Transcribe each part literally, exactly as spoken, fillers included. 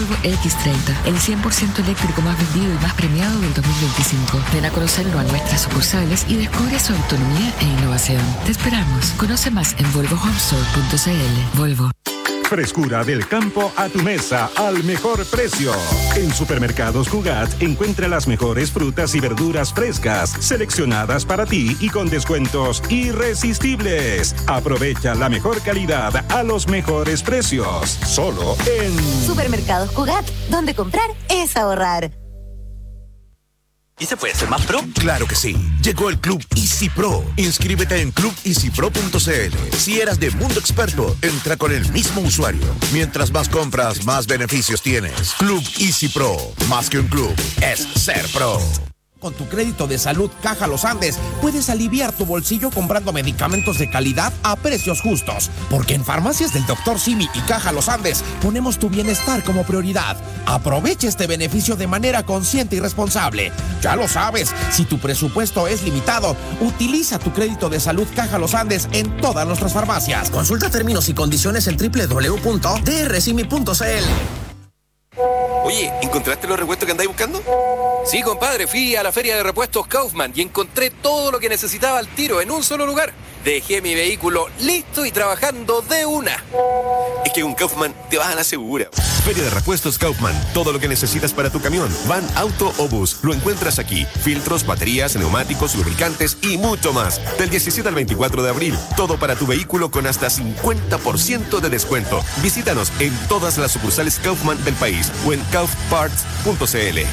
Volvo equis treinta, el cien por ciento eléctrico más vendido y más premiado del dos mil veinticinco. Ven a conocerlo a nuestras sucursales y descubre su autonomía e innovación. Te esperamos. Conoce más en volvo home store punto c l. Volvo. Frescura del campo a tu mesa al mejor precio. En Supermercados Cugat encuentra las mejores frutas y verduras frescas, seleccionadas para ti y con descuentos irresistibles. Aprovecha la mejor calidad a los mejores precios. Solo en Supermercados Cugat, donde comprar es ahorrar. ¿Y se puede ser más pro? Claro que sí. Llegó el Club Easy Pro. Inscríbete en club easy pro punto c l. Si eras de Mundo Experto, entra con el mismo usuario. Mientras más compras, más beneficios tienes. Club Easy Pro. Más que un club, es ser pro. Con tu crédito de salud Caja Los Andes, puedes aliviar tu bolsillo comprando medicamentos de calidad a precios justos. Porque en Farmacias del doctor Simi y Caja Los Andes ponemos tu bienestar como prioridad. Aprovecha este beneficio de manera consciente y responsable. Ya lo sabes, si tu presupuesto es limitado, utiliza tu crédito de salud Caja Los Andes en todas nuestras farmacias. Consulta términos y condiciones en doble u doble u doble u punto d r simi punto c l. Oye, ¿encontraste los repuestos que andáis buscando? Sí, compadre, fui a la feria de repuestos Kaufman y encontré todo lo que necesitaba al tiro en un solo lugar. Dejé mi vehículo listo y trabajando de una. Es que con Kaufman te vas a la segura. Feria de repuestos Kaufman. Todo lo que necesitas para tu camión, van, auto o bus, lo encuentras aquí. Filtros, baterías, neumáticos, lubricantes y mucho más. Del diecisiete al veinticuatro de abril. Todo para tu vehículo con hasta cincuenta por ciento de descuento. Visítanos en todas las sucursales Kaufman del país o en kauf parts punto c l.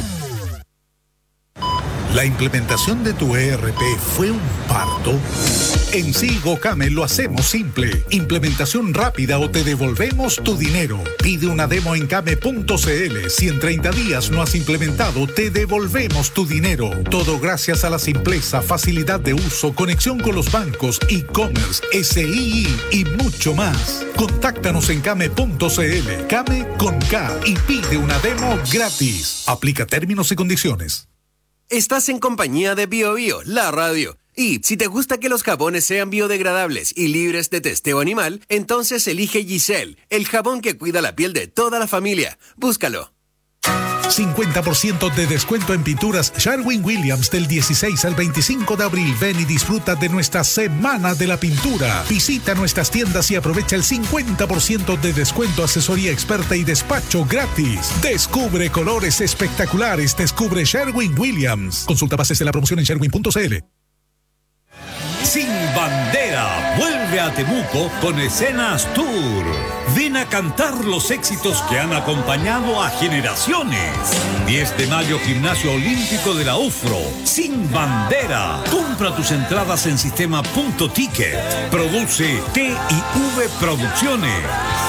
¿La implementación de tu E R P fue un parto? En Sigocame lo hacemos simple. Implementación rápida o te devolvemos tu dinero. Pide una demo en came punto c l. Si en treinta días no has implementado, te devolvemos tu dinero. Todo gracias a la simpleza, facilidad de uso, conexión con los bancos, e-commerce, S I I y mucho más. Contáctanos en came punto c l. Came con K y pide una demo gratis. Aplica términos y condiciones. Estás en compañía de Bio Bio, la radio. Y si te gusta que los jabones sean biodegradables y libres de testeo animal, entonces elige Giselle, el jabón que cuida la piel de toda la familia. Búscalo. cincuenta por ciento de descuento en pinturas Sherwin-Williams del dieciséis al veinticinco de abril. Ven y disfruta de nuestra Semana de la Pintura. Visita nuestras tiendas y aprovecha el cincuenta por ciento de descuento, asesoría experta y despacho gratis. Descubre colores espectaculares. Descubre Sherwin-Williams. Consulta bases de la promoción en sherwin punto c l. Sin Bandera vuelve a Temuco con Escenas Tour. Ven a cantar los éxitos que han acompañado a generaciones. diez de mayo, Gimnasio Olímpico de la U F R O. Sin Bandera. Compra tus entradas en sistema punto ticket. Produce T y V Producciones.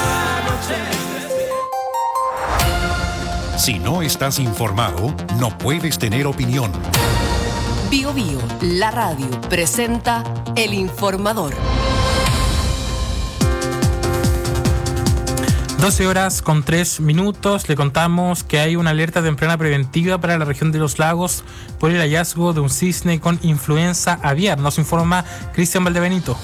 Si no estás informado, no puedes tener opinión. Bio Bio, la radio, presenta El Informador. doce horas con tres minutos. Le contamos que hay una alerta temprana preventiva para la región de los lagos por el hallazgo de un cisne con influenza aviar. Nos informa Cristian Valdebenito.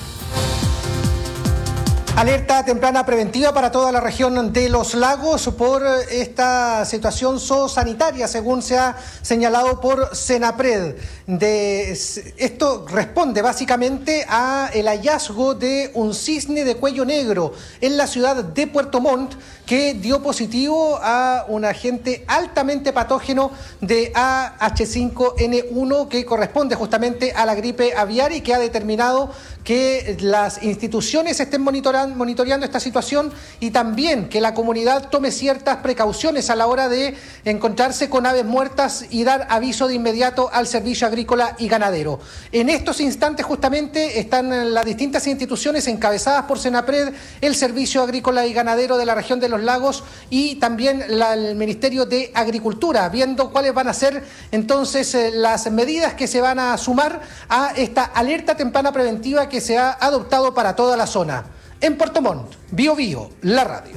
Alerta temprana preventiva para toda la región de los lagos por esta situación zoosanitaria, según se ha señalado por Senapred. De, esto responde básicamente a el hallazgo de un cisne de cuello negro en la ciudad de Puerto Montt, que dio positivo a un agente altamente patógeno de A H cinco N uno, que corresponde justamente a la gripe aviar, y que ha determinado que las instituciones estén monitoreando, monitoreando esta situación, y también que la comunidad tome ciertas precauciones a la hora de encontrarse con aves muertas y dar aviso de inmediato al Servicio Agrícola y Ganadero. En estos instantes justamente están las distintas instituciones encabezadas por Senapred, el Servicio Agrícola y Ganadero de la región de los Lagos y también la, el Ministerio de Agricultura, viendo cuáles van a ser entonces eh, las medidas que se van a sumar a esta alerta temprana preventiva que se ha adoptado para toda la zona. En Puerto Montt, Bio Bio, la radio.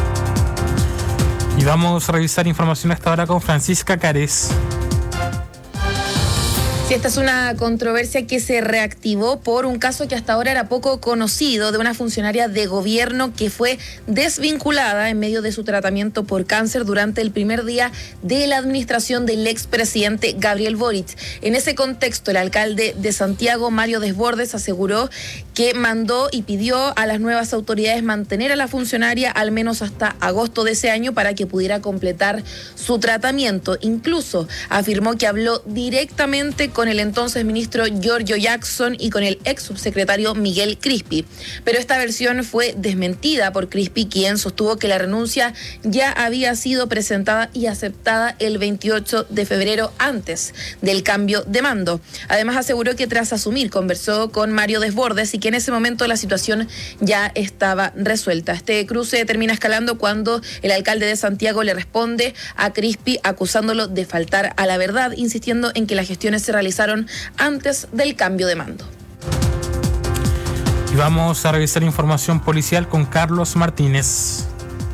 Y vamos a revisar información hasta ahora con Francisca Cárez. Sí, esta es una controversia que se reactivó por un caso que hasta ahora era poco conocido de una funcionaria de gobierno que fue desvinculada en medio de su tratamiento por cáncer durante el primer día de la administración del expresidente Gabriel Boric. En ese contexto, el alcalde de Santiago, Mario Desbordes, aseguró que mandó y pidió a las nuevas autoridades mantener a la funcionaria al menos hasta agosto de ese año para que pudiera completar su tratamiento. Incluso afirmó que habló directamente con el entonces ministro Giorgio Jackson y con el ex subsecretario Miguel Crispi. Pero esta versión fue desmentida por Crispi, quien sostuvo que la renuncia ya había sido presentada y aceptada el veintiocho de febrero antes del cambio de mando. Además aseguró que tras asumir conversó con Mario Desbordes y que en ese momento la situación ya estaba resuelta. Este cruce termina escalando cuando el alcalde de Santiago le responde a Crispi acusándolo de faltar a la verdad, insistiendo en que las gestiones se realizaron antes del cambio de mando. Y vamos a revisar información policial con Carlos Martínez.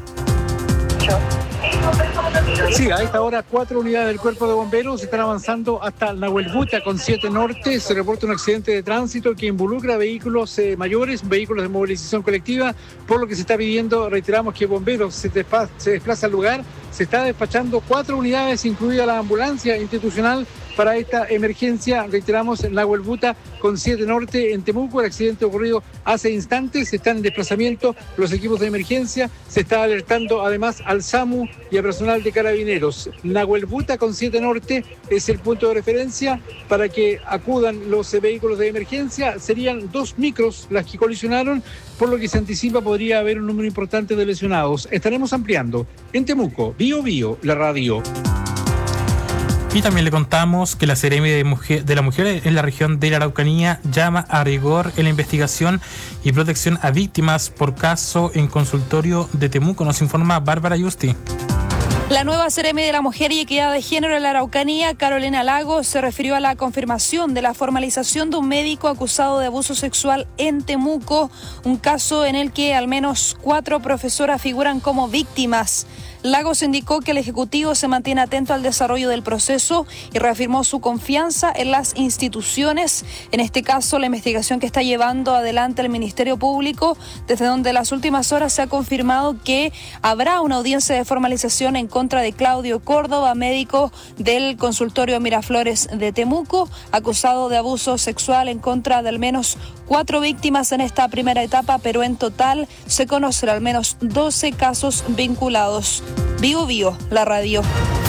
Sí, a esta hora cuatro unidades del Cuerpo de Bomberos están avanzando hasta Nahuelbuta con siete Norte. Se reporta un accidente de tránsito que involucra vehículos eh, mayores, vehículos de movilización colectiva, por lo que se está pidiendo, reiteramos, que Bomberos se, despa- se desplaza al lugar. Se está despachando cuatro unidades, incluida la ambulancia institucional, para esta emergencia. Reiteramos, en Nahuelbuta con siete Norte, en Temuco. El accidente ocurrido hace instantes, están en desplazamiento los equipos de emergencia. Se está alertando además al SAMU y al personal de Carabineros. Nahuelbuta con siete Norte es el punto de referencia para que acudan los vehículos de emergencia. Serían dos micros las que colisionaron, por lo que se anticipa podría haber un número importante de lesionados. Estaremos ampliando en Temuco, Bio Bio, la radio. Y también le contamos que la Seremi de, mujer, de la Mujer en la región de la Araucanía llama a rigor en la investigación y protección a víctimas por caso en consultorio de Temuco. Nos informa Bárbara Yusti. La nueva Seremi de la Mujer y Equidad de Género en la Araucanía, Carolina Lagos, se refirió a la confirmación de la formalización de un médico acusado de abuso sexual en Temuco, un caso en el que al menos cuatro profesoras figuran como víctimas. Lagos indicó que el Ejecutivo se mantiene atento al desarrollo del proceso y reafirmó su confianza en las instituciones, en este caso la investigación que está llevando adelante el Ministerio Público, desde donde en las últimas horas se ha confirmado que habrá una audiencia de formalización en contra de Claudio Córdoba, médico del consultorio Miraflores de Temuco, acusado de abuso sexual en contra de al menos cuatro víctimas en esta primera etapa, pero en total se conocen al menos doce casos vinculados. Bio Bio, la radio.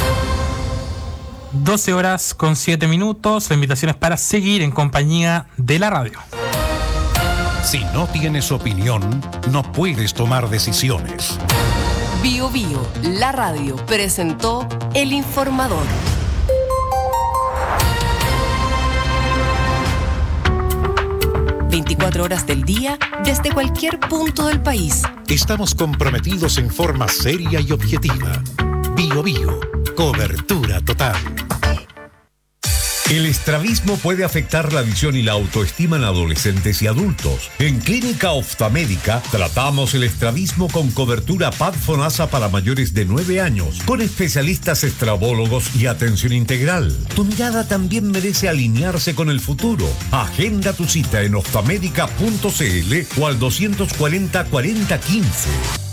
doce horas con siete minutos. La invitación es para seguir en compañía de la radio. Si no tienes opinión, no puedes tomar decisiones. Bio Bio, la radio, presentó El Informador. veinticuatro horas del día, desde cualquier punto del país. Estamos comprometidos en forma seria y objetiva. Bio Bio, cobertura total. El estrabismo puede afectar la visión y la autoestima en adolescentes y adultos. En Clínica Oftalmédica tratamos el estrabismo con cobertura P A D FONASA para mayores de nueve años, con especialistas estrabólogos y atención integral. Tu mirada también merece alinearse con el futuro. Agenda tu cita en oftalmédica punto c l o al doscientos cuarenta, cuarenta, quince.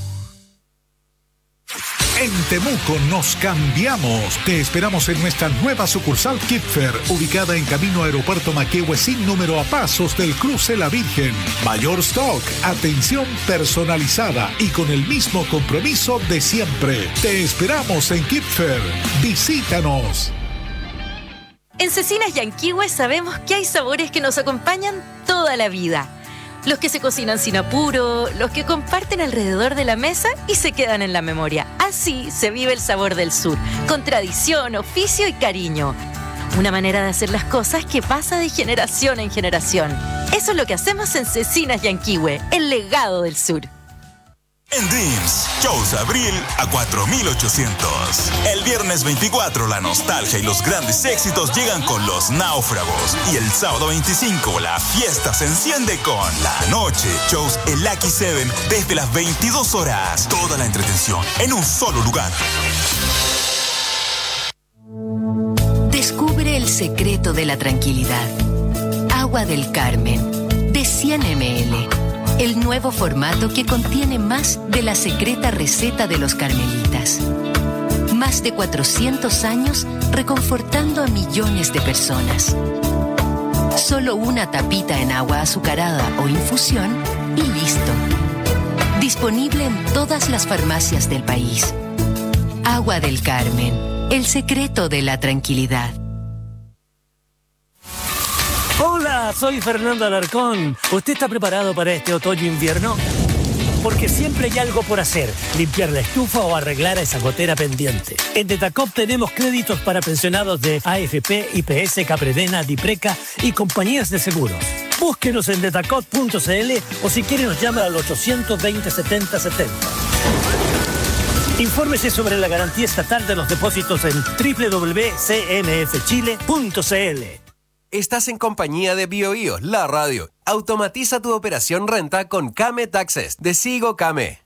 En Temuco nos cambiamos. Te esperamos en nuestra nueva sucursal Kipfer, ubicada en camino Aeropuerto Maquehue, sin número, a pasos del cruce La Virgen. Mayor stock, atención personalizada y con el mismo compromiso de siempre. Te esperamos en Kipfer. Visítanos. En Cecinas Yanquihue sabemos que hay sabores que nos acompañan toda la vida. Los que se cocinan sin apuro, los que comparten alrededor de la mesa y se quedan en la memoria. Así se vive el sabor del sur, con tradición, oficio y cariño. Una manera de hacer las cosas que pasa de generación en generación. Eso es lo que hacemos en Cecinas Yanquihue, el legado del sur. En Dreams, shows abril a cuatro mil ochocientos. El viernes veinticuatro, la nostalgia y los grandes éxitos llegan con Los Náufragos. Y el sábado veinticinco, la fiesta se enciende con La Noche, shows El Lucky Seven desde las veintidós horas. Toda la entretención en un solo lugar. Descubre el secreto secreto de la tranquilidad. Agua del Carmen, de cien mililitros. El nuevo formato que contiene más de la secreta receta de los carmelitas. Más de cuatrocientos años reconfortando a millones de personas. Solo una tapita en agua azucarada o infusión y listo. Disponible en todas las farmacias del país. Agua del Carmen, el secreto de la tranquilidad. Hola, soy Fernando Alarcón. ¿Usted está preparado para este otoño-invierno? Porque siempre hay algo por hacer, limpiar la estufa o arreglar esa gotera pendiente. En Detacop tenemos créditos para pensionados de A F P, I P S, Capredena, Dipreca y compañías de seguros. Búsquenos en detacop punto c l o si quiere nos llama al ochocientos veinte, setenta setenta. Infórmese sobre la garantía estatal de los depósitos en doble u doble u doble u punto c m f chile punto c l. Estás en compañía de BioBio, la radio. Automatiza tu operación renta con Came Taxes de Sigo Came.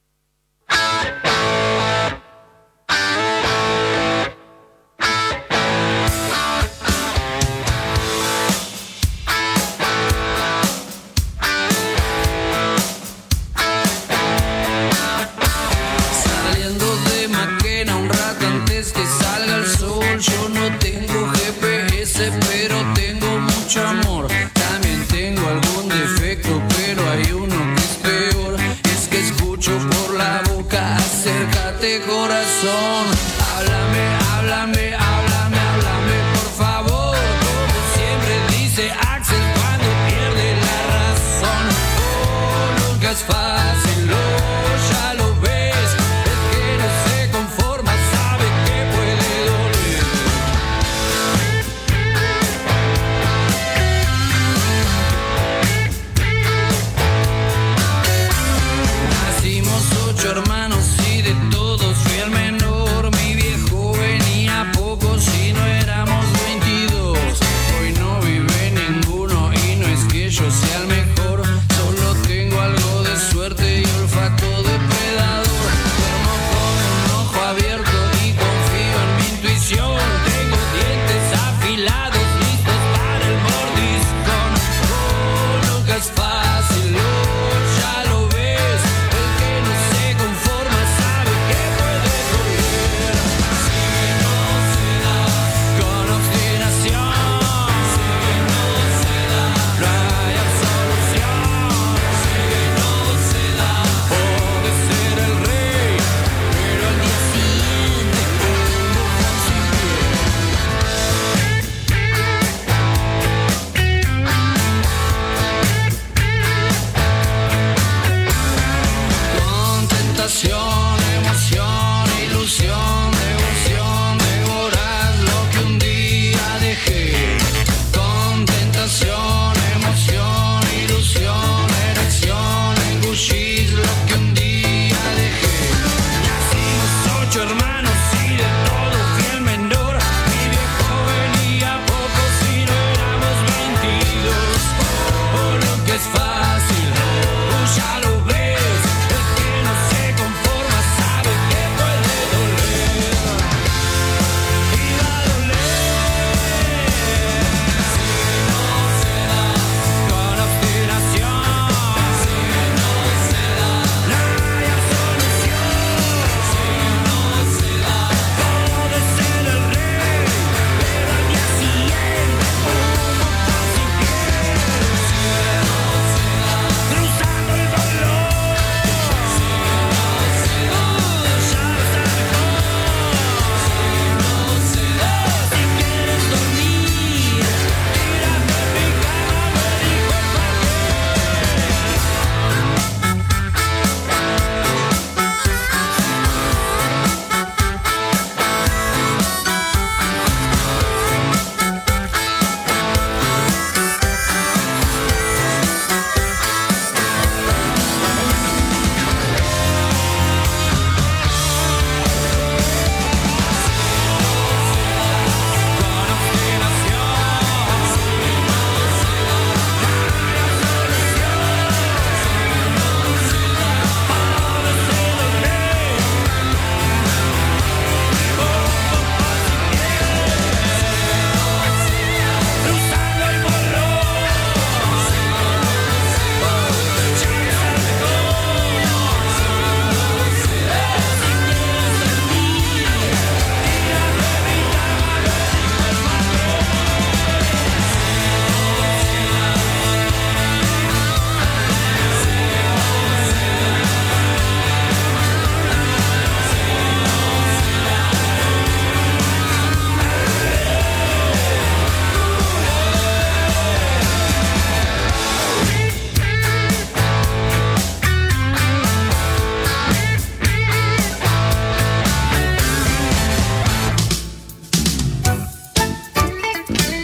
Saliendo de Maquena un rato antes que salga el sol. Yo no tengo G P S, pero tengo mucho amor. También tengo algún defecto, pero hay uno que es peor. Es que escucho por la boca, acércate corazón. Háblame, háblame, háblame, háblame, por favor. Como siempre dice Axel cuando pierde la razón. Oh, nunca es fácil, oh, ya lo ves. Es que no se conforma, sabe que puede doler. Nacimos ocho hermanos y de todos fui el menor. Mi viejo venía a pocos y no éramos veintidós. Hoy no vive ninguno y no es que yo sea el mejor. Solo tengo algo de suerte y olfato depredador. Duermo con un ojo abierto y confío en mi intuición. Tengo dientes afilados listos para el mordiscón. Oh, nunca es fácil, oh, ya lo ves. El que no se conforma sabe que puede doler. Si no se da con obstinación, si no se da, no hay absolución. Si no se da, puede ser el rey, pero al día siguiente como con tentación, emoción, ilusión, devoción, devorar lo que un día dejé. Con tentación, emoción, ilusión, erección, engullir lo que un día dejé. Nacimos ocho hermanos y de todo fui el menor. Mi viejo venía a pocos y no éramos veintidós. Oh, lo que es fácil, oh, ya lo ves. El que no se conforma sabe que puede doler. Y va a doler. Si no se da con obstinación, si no se da, no hay absolución. Si no se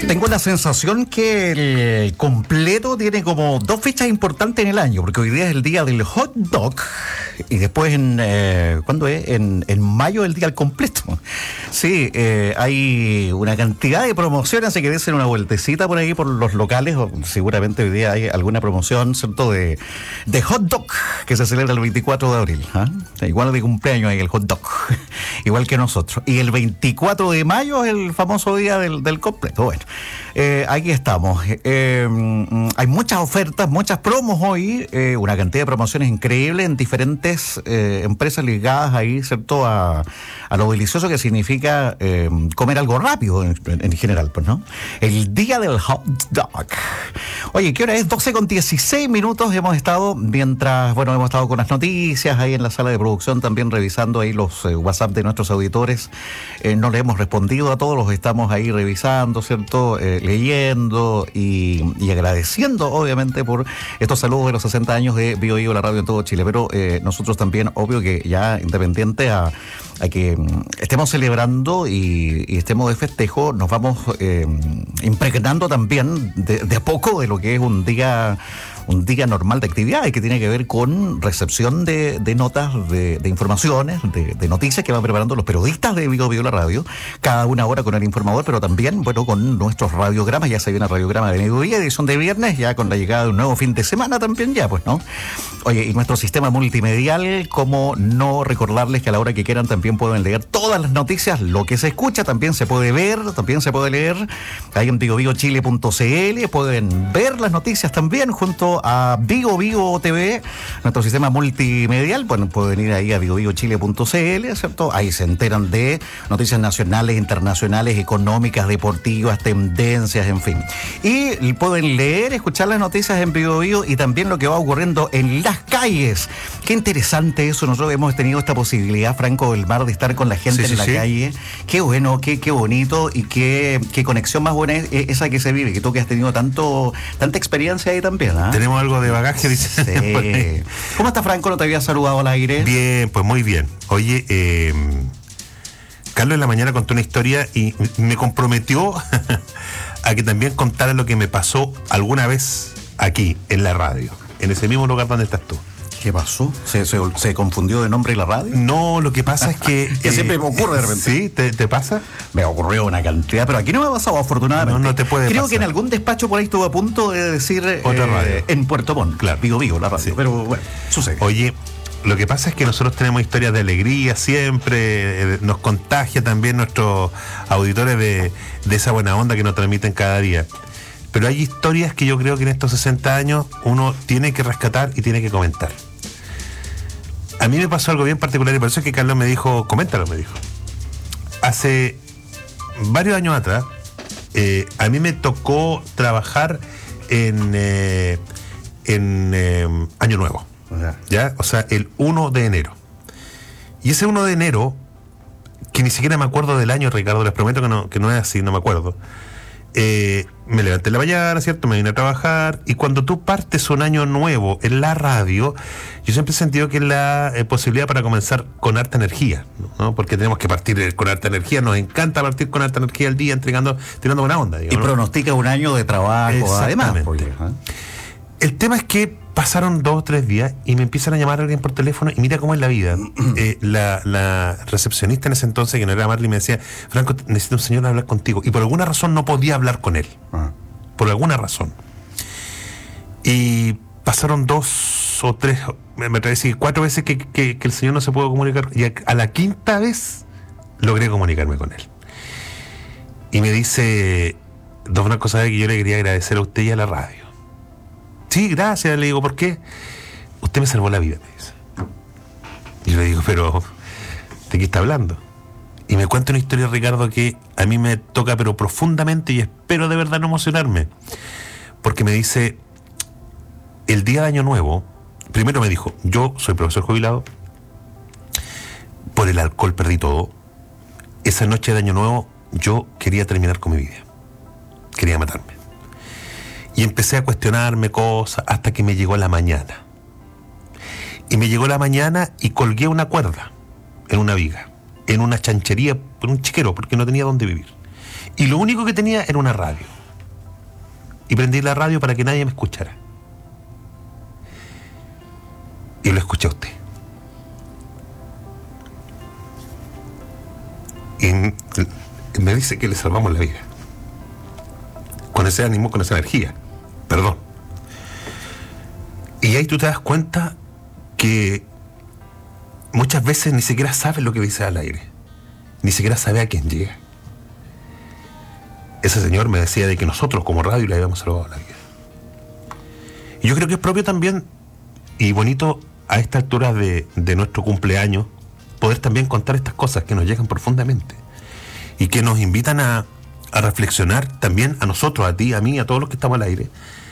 Tengo la sensación que el completo tiene como dos fechas importantes en el año, porque hoy día es el día del hot dog y después en, eh, ¿cuándo es? En, en mayo es el día del completo. Sí, eh, hay una cantidad de promociones, así que desen una vueltecita por ahí por los locales, o seguramente hoy día hay alguna promoción, ¿cierto? De, de hot dog que se celebra el veinticuatro de abril. ¿eh? Igual de cumpleaños hay el hot dog, igual que nosotros. Y el veinticuatro de mayo es el famoso día del, del completo. Bueno. Eh, aquí estamos. Eh, hay muchas ofertas, muchas promos hoy, eh, una cantidad de promociones increíbles en diferentes eh, empresas ligadas ahí, ¿cierto? A, a lo delicioso que significa eh, comer algo rápido en, en general, pues, ¿no? El día del hot dog. Oye, ¿qué hora es? doce con dieciséis minutos hemos estado, mientras, bueno, hemos estado con las noticias ahí en la sala de producción, también revisando ahí los eh, WhatsApp de nuestros auditores. Eh, no le hemos respondido a todos, los estamos ahí revisando, ¿cierto? Eh, leyendo y, y agradeciendo, obviamente, por estos saludos de los sesenta años de Bio Bio, la radio en todo Chile. Pero eh, nosotros también, obvio que ya independiente a, a que estemos celebrando y, y estemos de festejo, nos vamos eh, impregnando también de, de a poco de lo que es un día... un día normal de actividades que tiene que ver con recepción de, de notas, de, de informaciones, de, de noticias que van preparando los periodistas de Bio Bio la radio, cada una hora con el informador, pero también, bueno, con nuestros radiogramas. Ya se viene el radiograma de mediodía, edición de viernes, ya con la llegada de un nuevo fin de semana también ya, pues, ¿no? Oye, y nuestro sistema multimedial, como no recordarles que a la hora que quieran también pueden leer todas las noticias, lo que se escucha también se puede ver, también se puede leer, ahí en bio bio chile punto c l, pueden ver las noticias también junto a Bio Bio T V, nuestro sistema multimedial. Bueno, pueden ir ahí a bio bio chile punto c l, ¿cierto? Ahí se enteran de noticias nacionales, internacionales, económicas, deportivas, tendencias, en fin. Y pueden leer, escuchar las noticias en Bio Bio y también lo que va ocurriendo en las calles. Qué interesante eso. Nosotros hemos tenido esta posibilidad, Franco del Mar, de estar con la gente sí, en sí, la sí. calle. Qué bueno, qué, qué bonito y qué, qué conexión más buena es esa que se vive, que tú que has tenido tanto tanta experiencia ahí también, ¿eh? Tenemos algo de bagaje, dice. Sí. ¿Cómo estás, Franco? ¿No te había saludado al aire? Bien, pues muy bien. Oye, eh, Carlos en la mañana contó una historia y me comprometió a que también contara lo que me pasó alguna vez aquí, en la radio, en ese mismo lugar donde estás tú. ¿Qué pasó? ¿Se, se, se confundió de nombre la radio? No, lo que pasa es que... que eh, siempre me ocurre de repente. ¿Sí? ¿Te, te pasa? Me ocurrió una cantidad, pero aquí no me ha pasado, afortunadamente. No, no te puede Creo pasar. que en algún despacho por ahí estuve a punto de decir... Otra eh, radio. En Puerto Montt, claro, Bio Bio, la radio. Sí. Pero bueno, sucede. Oye, lo que pasa es que nosotros tenemos historias de alegría siempre, eh, nos contagia también nuestros auditores de, de esa buena onda que nos transmiten cada día. Pero hay historias que yo creo que en estos sesenta años uno tiene que rescatar y tiene que comentar. A mí me pasó algo bien particular y por eso es que Carlos me dijo, coméntalo, me dijo. Hace varios años atrás, eh, a mí me tocó trabajar en, eh, en eh, Año Nuevo, ¿ya? O sea, el uno de enero. Y ese uno de enero, que ni siquiera me acuerdo del año, Ricardo, les prometo que no, que no es así, no me acuerdo. Eh, me levanté en la mañana, ¿cierto? Me vine a trabajar y cuando tú partes un año nuevo en la radio, yo siempre he sentido que es la eh, posibilidad para comenzar con harta energía, ¿no? Porque tenemos que partir con harta energía, nos encanta partir con harta energía el día entregando, tirando buena onda, digamos, y pronostica un año de trabajo, además. Porque, ¿eh? El tema es que pasaron dos o tres días y me empiezan a llamar a alguien por teléfono y mira cómo es la vida. eh, la, la recepcionista en ese entonces, que no era Marley, me decía, Franco, necesito un señor a hablar contigo. Y por alguna razón no podía hablar con él. Ah. Por alguna razón. Y pasaron dos o tres, me atrevo a decir, cuatro veces que, que, que el señor no se pudo comunicar. Y a, a la quinta vez logré comunicarme con él. Y me dice, dos una cosa que yo le quería agradecer a usted y a la radio. Sí, gracias, le digo, ¿por qué? Usted me salvó la vida, me dice. Y yo le digo, pero ¿de qué está hablando? Y me cuenta una historia, Ricardo, que a mí me toca pero profundamente y espero de verdad no emocionarme. Porque me dice, el día de Año Nuevo, primero me dijo, yo soy profesor jubilado, por el alcohol perdí todo. Esa noche de Año Nuevo yo quería terminar con mi vida. Quería matarme. Y empecé a cuestionarme cosas hasta que me llegó la mañana. Y me llegó la mañana y colgué una cuerda en una viga, en una chanchería, en un chiquero, porque no tenía dónde vivir. Y lo único que tenía era una radio. Y prendí la radio para que nadie me escuchara. Y lo escuché a usted. Y me dice que le salvamos la vida. Con ese ánimo, con esa energía. Perdón. Y ahí tú te das cuenta que muchas veces ni siquiera sabes lo que dice al aire. Ni siquiera sabe a quién llega. Ese señor me decía de que nosotros como radio le habíamos salvado la vida. Y yo creo que es propio también y bonito a esta altura de, de nuestro cumpleaños poder también contar estas cosas que nos llegan profundamente y que nos invitan a, a reflexionar también a nosotros, a ti, a mí, a todos los que estamos al aire,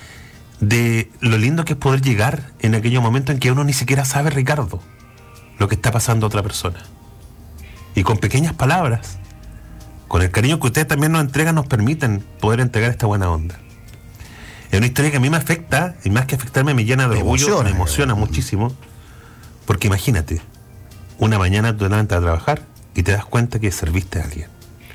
de lo lindo que es poder llegar en aquellos momentos en que uno ni siquiera sabe, Ricardo, lo que está pasando a otra persona. Y con pequeñas palabras, con el cariño que ustedes también nos entregan, nos permiten poder entregar esta buena onda. Es una historia que a mí me afecta, y más que afectarme me llena de orgullo, emociona, me emociona eh. muchísimo, porque imagínate, una mañana tú te levantas a trabajar y te das cuenta que serviste a alguien.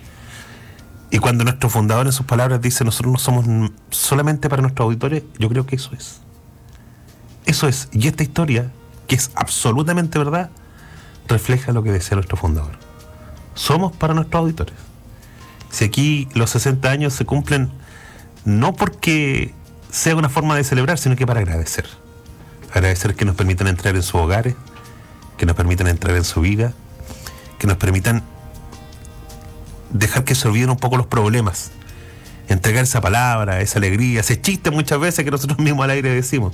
Y cuando nuestro fundador en sus palabras dice nosotros no somos solamente para nuestros auditores, yo creo que eso es. Eso es. Y esta historia, que es absolutamente verdad, refleja lo que decía nuestro fundador. Somos para nuestros auditores. Si aquí los sesenta años se cumplen no porque sea una forma de celebrar, sino que para agradecer. Agradecer que nos permitan entrar en sus hogares, que nos permitan entrar en su vida, que nos permitan dejar que se olviden un poco los problemas, entregar esa palabra, esa alegría, ese chiste muchas veces que nosotros mismos al aire decimos.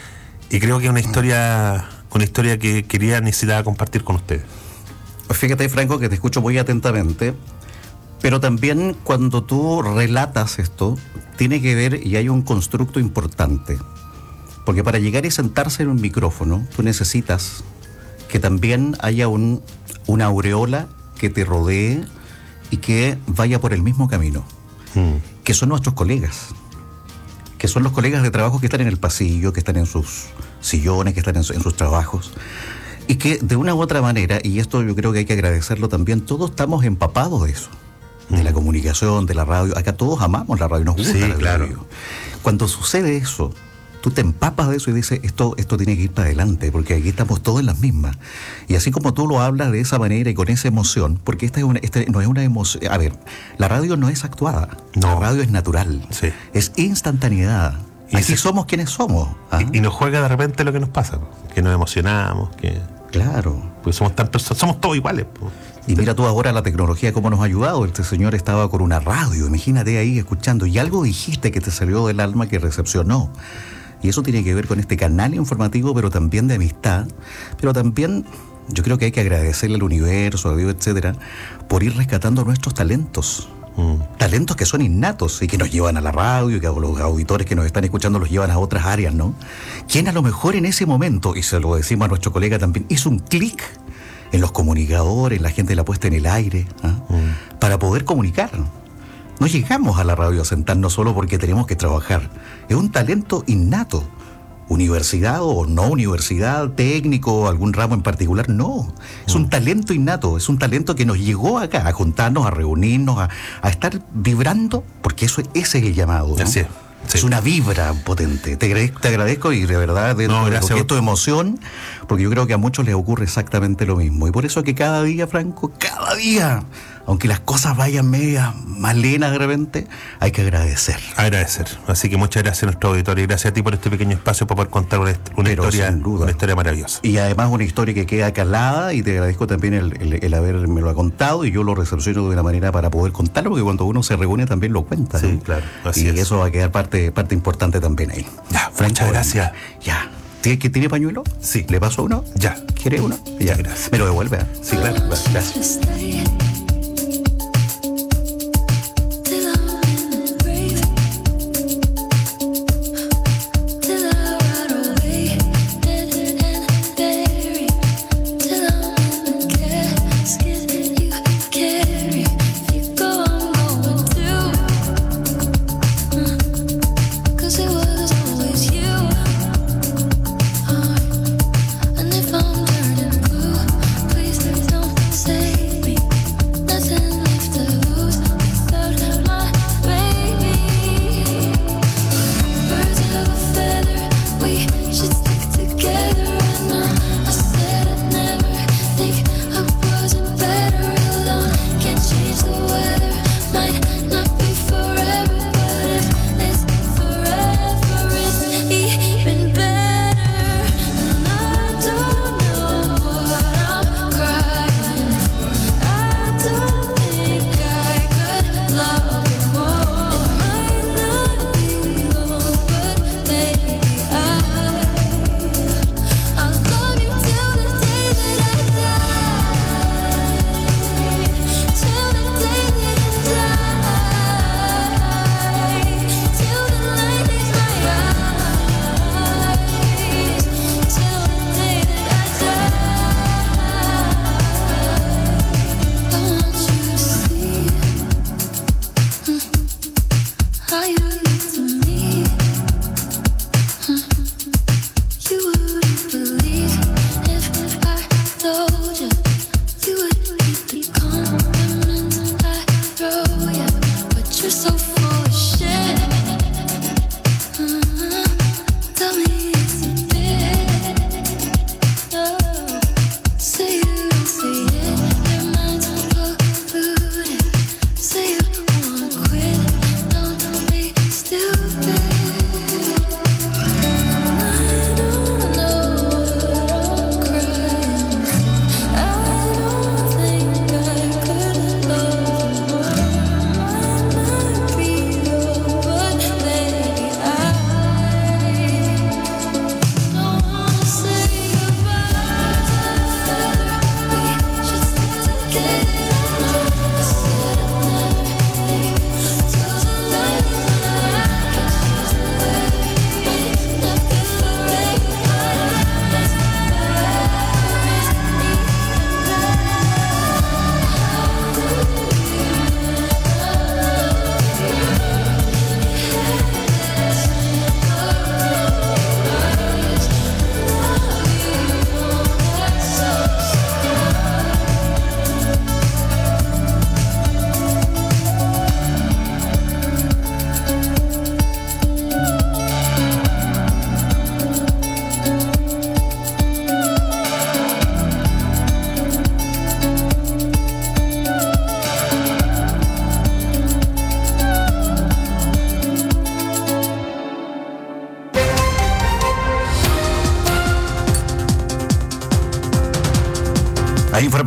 Y creo que es una historia, una historia que quería, necesitaba compartir con ustedes. Fíjate, Franco, que te escucho muy atentamente, pero también cuando tú relatas esto, tiene que ver, y hay un constructo importante, porque para llegar y sentarse en un micrófono, tú necesitas que también haya un, una aureola que te rodee y que vaya por el mismo camino, mm. que son nuestros colegas, que son los colegas de trabajo que están en el pasillo, que están en sus sillones, que están en, su, en sus trabajos, y que de una u otra manera, y esto yo creo que hay que agradecerlo también, todos estamos empapados de eso, mm. de la comunicación, de la radio. Acá todos amamos la radio, nos gusta sí, la claro. radio. Cuando sucede eso, tú te empapas de eso y dices, esto, esto tiene que ir para adelante, porque aquí estamos todos en las mismas. Y así como tú lo hablas de esa manera y con esa emoción, porque esta, es una, esta no es una emoción... A ver, la radio no es actuada, no. La radio es natural, sí. Es instantaneidad. Y aquí se... somos quienes somos. ¿Ah? Y, y nos juega de repente lo que nos pasa, que nos emocionamos, que... Claro. Pues somos tan personas, somos todos iguales. Pues. Y mira tú ahora la tecnología cómo nos ha ayudado. Este señor estaba con una radio, imagínate ahí escuchando, y algo dijiste que te salió del alma que recepcionó. Y eso tiene que ver con este canal informativo, pero también de amistad. Pero también yo creo que hay que agradecerle al universo, a Dios, etcétera, por ir rescatando nuestros talentos. Mm. Talentos que son innatos y que nos llevan a la radio y que los auditores que nos están escuchando los llevan a otras áreas, ¿no? Quien a lo mejor en ese momento, y se lo decimos a nuestro colega también, hizo un clic en los comunicadores, en la gente de la puesta en el aire, ¿eh? mm. para poder comunicar. No llegamos a la radio a sentarnos solo porque tenemos que trabajar. Es un talento innato. Universidad o no universidad, técnico, algún ramo en particular, no. Es un talento innato, es un talento que nos llegó acá, a juntarnos, a reunirnos, a, a estar vibrando, porque eso, ese es el llamado, ¿no? Así es. Sí. Es una vibra potente. Te agradezco, te agradezco y de verdad de no, gracias de tu emoción, porque yo creo que a muchos les ocurre exactamente lo mismo. Y por eso que cada día, Franco, cada día, aunque las cosas vayan medias más lenas de repente, hay que agradecer. Agradecer. Así que muchas gracias a nuestro auditorio y gracias a ti por este pequeño espacio para poder contar una, una historia, una historia maravillosa. Y además una historia que queda calada, y te agradezco también el, el, el haberme lo contado, y yo lo recepciono de una manera para poder contarlo, porque cuando uno se reúne también lo cuenta. Sí, ¿no? claro. Así y es. Eso va a quedar parte, parte importante también ahí. Ya, muchas gracias. Ya. ¿Tiene, que ¿Tiene pañuelo? Sí. ¿Le paso uno? Ya. ¿Quiere uno? Ya, gracias. ¿Me lo devuelve? ¿eh? Sí, claro. Gracias. And if I'm turning blue, please don't say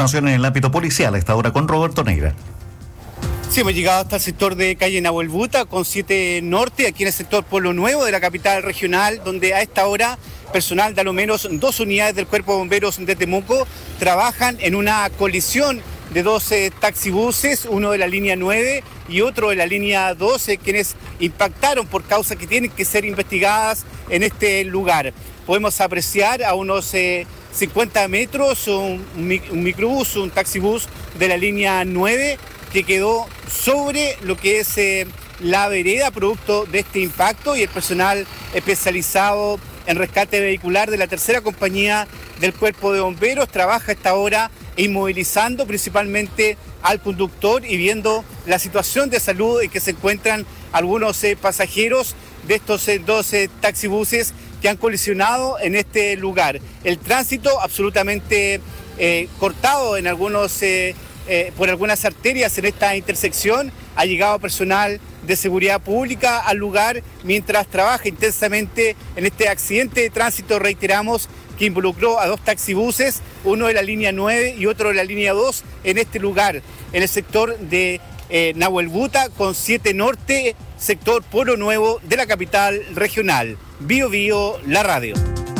información en el ámbito policial, a esta hora con Roberto Negra. Sí, hemos llegado hasta el sector de calle Nahuel Buta con siete Norte, aquí en el sector Pueblo Nuevo de la capital regional, donde a esta hora personal de al menos dos unidades del Cuerpo de Bomberos de Temuco trabajan en una colisión de doce taxibuses, uno de la línea nueve y otro de la línea doce, quienes impactaron por causas que tienen que ser investigadas en este lugar. Podemos apreciar a unos eh, cincuenta metros un, un microbús, un taxibús de la línea nueve, que quedó sobre lo que es eh, la vereda producto de este impacto, y el personal especializado en rescate vehicular de la tercera compañía del Cuerpo de Bomberos trabaja a esta hora inmovilizando principalmente al conductor y viendo la situación de salud en que se encuentran algunos eh, pasajeros de estos eh, doce taxibuses que han colisionado en este lugar. El tránsito absolutamente eh, cortado en algunos eh, Eh, por algunas arterias en esta intersección. Ha llegado personal de seguridad pública al lugar mientras trabaja intensamente en este accidente de tránsito, reiteramos, que involucró a dos taxibuses, uno de la línea nueve y otro de la línea dos, en este lugar, en el sector de eh, Nahuel Buta con siete Norte, sector Pueblo Nuevo de la capital regional. Bio Bio, la radio.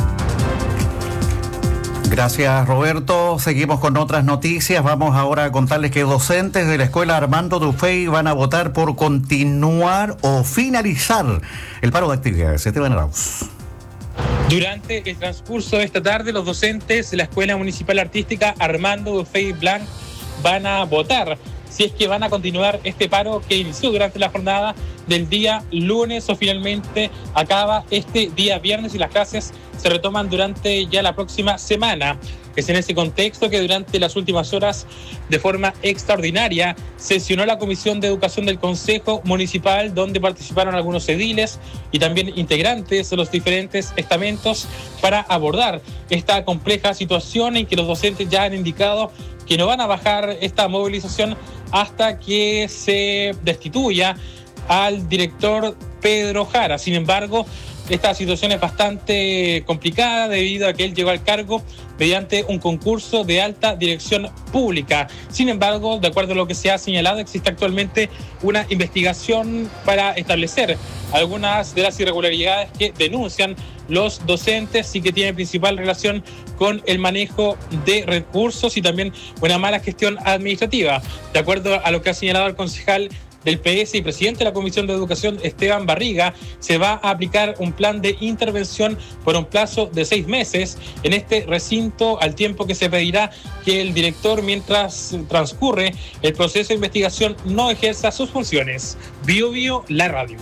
Gracias, Roberto. Seguimos con otras noticias. Vamos ahora a contarles que docentes de la escuela Armando Dufey van a votar por continuar o finalizar el paro de actividades. Esteban Arauz. Durante el transcurso de esta tarde, los docentes de la Escuela Municipal Artística Armando Dufey Blanc van a votar si es que van a continuar este paro que inició durante la jornada del día lunes o finalmente acaba este día viernes y las clases se retoman durante ya la próxima semana. Es en ese contexto que durante las últimas horas, de forma extraordinaria, sesionó la Comisión de Educación del Consejo Municipal, donde participaron algunos ediles y también integrantes de los diferentes estamentos para abordar esta compleja situación en que los docentes ya han indicado que no van a bajar esta movilización hasta que se destituya al director Pedro Jara. Sin embargo, esta situación es bastante complicada debido a que él llegó al cargo mediante un concurso de alta dirección pública. Sin embargo, de acuerdo a lo que se ha señalado, existe actualmente una investigación para establecer algunas de las irregularidades que denuncian los docentes y que tiene principal relación con el manejo de recursos y también una mala gestión administrativa. De acuerdo a lo que ha señalado el concejal del P S y presidente de la Comisión de Educación, Esteban Barriga, se va a aplicar un plan de intervención por un plazo de seis meses en este recinto, al tiempo que se pedirá que el director, mientras transcurre el proceso de investigación, no ejerza sus funciones. Bio Bio, la radio.